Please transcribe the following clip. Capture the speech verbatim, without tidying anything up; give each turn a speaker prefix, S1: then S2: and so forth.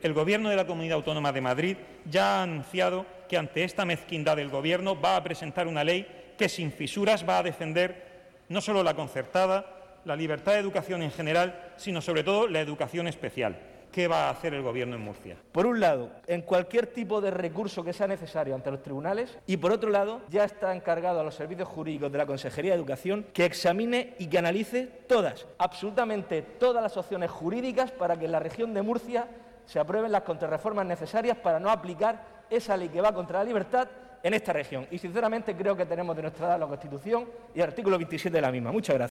S1: el Gobierno de la Comunidad Autónoma de Madrid ya ha anunciado que ante esta mezquindad del Gobierno va a presentar una ley que sin fisuras va a defender no solo la concertada, la libertad de educación en general, sino sobre todo la educación especial. ¿Qué va a hacer el Gobierno en Murcia?
S2: Por un lado, en cualquier tipo de recurso que sea necesario ante los tribunales, y por otro lado, ya está encargado a los servicios jurídicos de la Consejería de Educación que examine y que analice todas, absolutamente todas las opciones jurídicas para que en la región de Murcia se aprueben las contrarreformas necesarias para no aplicar esa ley que va contra la libertad en esta región. Y sinceramente creo que tenemos de nuestra edad la Constitución y el artículo veintisiete de la misma. Muchas gracias.